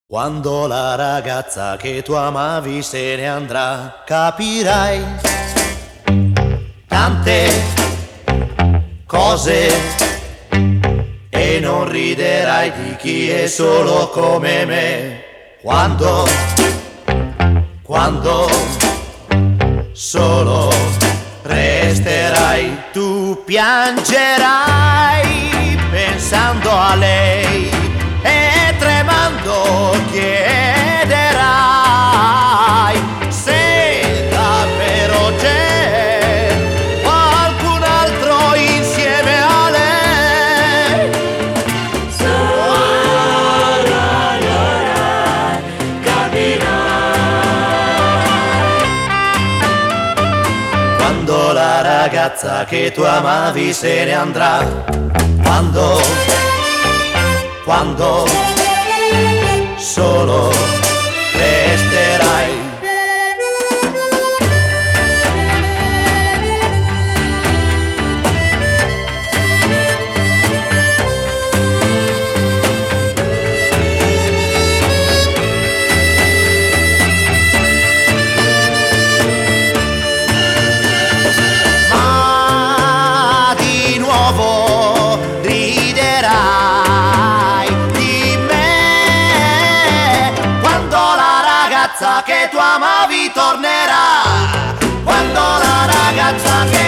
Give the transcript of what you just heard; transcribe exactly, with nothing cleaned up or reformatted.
Quando la ragazza che tu amavi se ne andrà, capirai tante cose e non riderai di chi è solo come me. Quando, quando solo resterai, tu piangerai pensando a lei e tremando chiederai se davvero c'è qualcun altro insieme a lei. Solo allora capirai. Quando la ragazza che tu amavi se ne andrà, quando, quando solo resterai. Ma di nuovo riderai di me quando la ragazza che tu amavi tornerà, quando la ragazza che